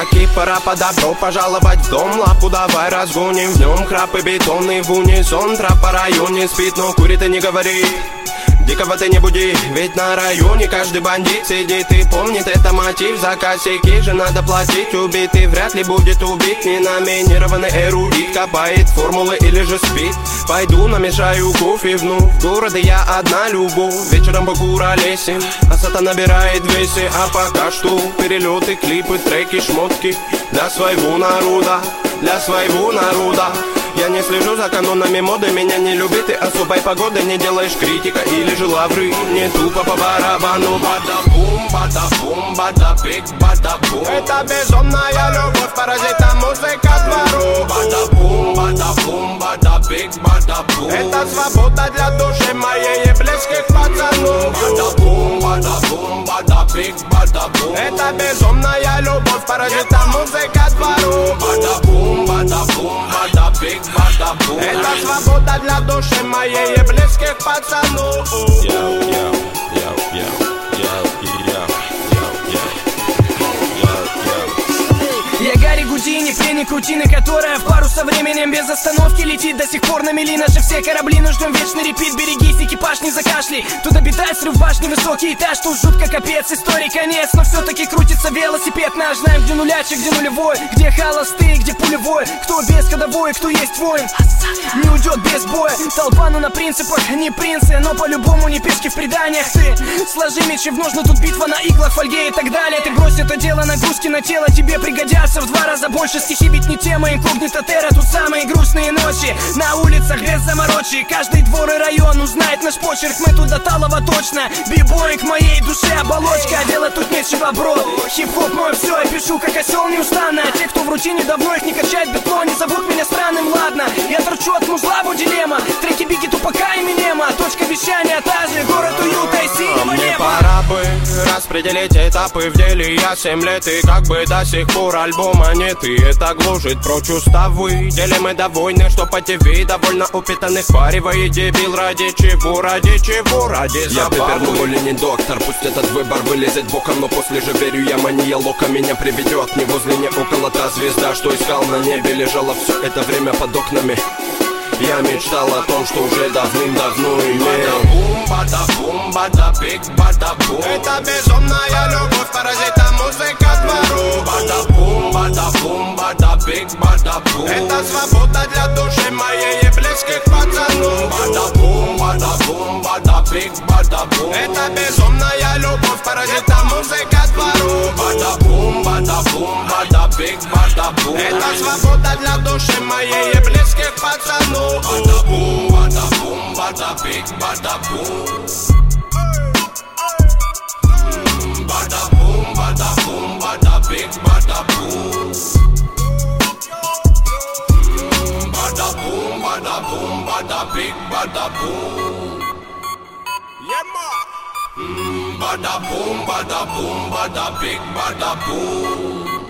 таки пора по добро пожаловать в дом. Лапу давай разгоним, в нем храп и бетонный в унисон. Трап по районе спит, но курит и не говори. Дикого ты не буди, ведь на районе каждый бандит сидит и помнит, это мотив. За косяки же надо платить, убитый вряд ли будет убит. Неноминированный эрудит копает формулы или же спит. Пойду намешаю кофе в городе я одна любовь. Вечером покуролесим, а сата набирает весе. А пока что перелеты, клипы, треки, шмотки для своего народа, для своего народа. Я не слежу за канонами моды, меня не любит и особой погоды не делаешь критика или же лавры. Не тупо по барабану. Бада-бум, бада-бум, бада-бик, бада-бум. Это безумная любовь, паразита музыка двору. Бада-бум, бада-бум, бада-бик, бада-бум. Это свобода для души моей и близких пацанов. Бада-бум, бада-бум, бада-бик, бада-бум. Это безумная любовь, паразита музыка двору. Бада-бум, бада-бум, бада-бик. Это свобода для души моей и близких пацанов. Я Гарри Гудини, пленник рутины, которая в пару со временем без остановки летит. До сих пор на мели наши все корабли, но ждем вечный репит. Берегись, экипаж, не закашляй. Тут обитает срыв башни, высокий этаж. Тут жутко капец, истории конец. Но все-таки крутится велосипед наш. Знаем, где нулячий, где нулевой, где холостые, где пулевой. Кто без ходовой, кто есть воин, не уйдет без боя. Толпа, ну на принципах, не принцы, но по-любому не пешки в преданиях. Ты сложи мечи в ножны, тут битва на иглах, фольге и так далее. Ты брось это дело, нагрузки на тело тебе пригодятся в 2 раза больше. Стихи ведь не тема, инкогнито терра. Тут самые грустные ночи на улицах без заморочи. Каждый двор и район узнает наш почерк. Мы тут до талого точно. Бибой к моей душе оболочка. А делать тут нечего, бро. Хип-хоп мой все, я пишу как осел неустанно. А те, кто в рутине давно их не качает бетло, не зовут меня странным, ладно. Я торчу от музла, дилемма. Треки Бигги, Тупака и Минема. Точка вещания та же, город уюта и синего мне неба. пора бы распределить этапы в деле. Я 7 лет и как бы до сих пор альбома нет. И это гложет прочь уставы. Делим мы довольны, что по ТВ довольно упитанных паривает дебил. Ради чего, ради чего, ради забавы. Я пепер, или не доктор, пусть этот выбор вылезет боком. Но после же верю я, мания лока меня приведет. Не возле, не около та звезда, что искал на небе. Лежала все это время под окнами. Я мечтал о том, что уже давным-давно имел. Бада-бум, бада-бум, бада-бик, бада-бум. Это безумная любовь, паразита музыка двору. Бада-бум, бада-бум, бада-бик, бада-бум. Это свобода для души моей и близких пацанов. Бада-бум, бада-бум, бада-бик, бада-бум. Это безумная любовь, паразита музыка двору. Бада-бум, бада-бум, бада-бик, бада-бум. Это свобода для души моей и близких пацанов. Bada-boom, bada-boom, bada-big, bada-boom. Bada-boom, bada-boom, bada-big, bada-boom. Bada-boom, bada-boom, bada-big, bada-boom. Yeah, ma. Bada-boom, bada-boom, bada-big, bada-boom.